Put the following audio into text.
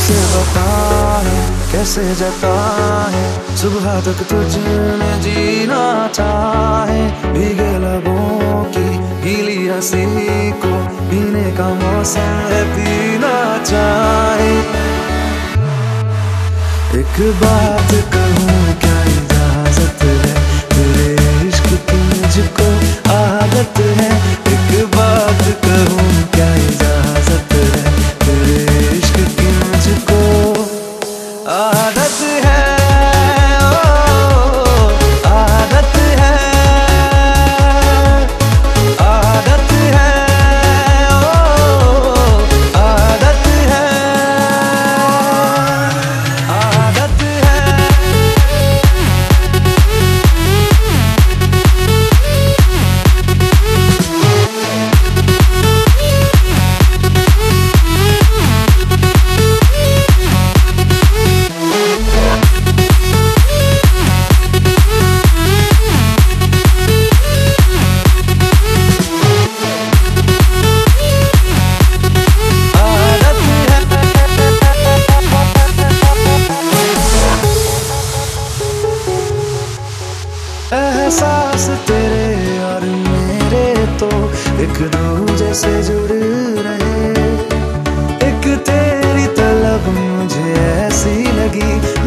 कैसे बताए, कैसे जताए, सुबह तक तुझ में जीना चाहे। भीगे लबों की गीली हंसी को पीने का मौसम है, पीना चाहे। एक बात कहूँ क्या इजाजत है, तेरे इश्क की मुझको आदत है। एक बात कहूँ क्या इजाजत है, तेरे इश्क की मुझको आदत है। ओ, आदत है, आदत है, ओ, आदत है, आदत है। एहसास तेरे और मेरे तो एक दूजे से जुड़ रहे। एक तेरी तलब मुझे ऐसी लगी